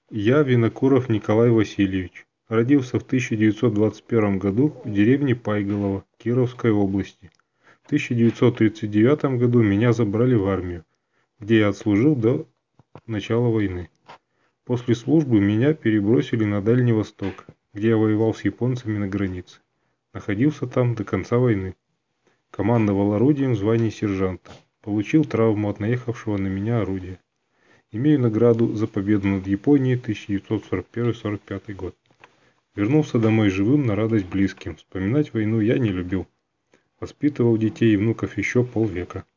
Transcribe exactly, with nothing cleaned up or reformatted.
Я Винокуров Николай Васильевич. Родился в тысяча девятьсот двадцать первом году в деревне Пайголово Кировской области. В тысяча девятьсот тридцать девятом году меня забрали в армию, где я отслужил до начала войны. После службы меня перебросили на Дальний Восток, где я воевал с японцами на границе. Находился там до конца войны. Командовал орудием в звании сержанта. Получил травму от наехавшего на меня орудия. Имею награду за победу над Японией тысяча девятьсот сорок первый — сорок пятый год. Вернулся домой живым на радость близким. Вспоминать войну я не любил. Воспитывал детей и внуков еще полвека.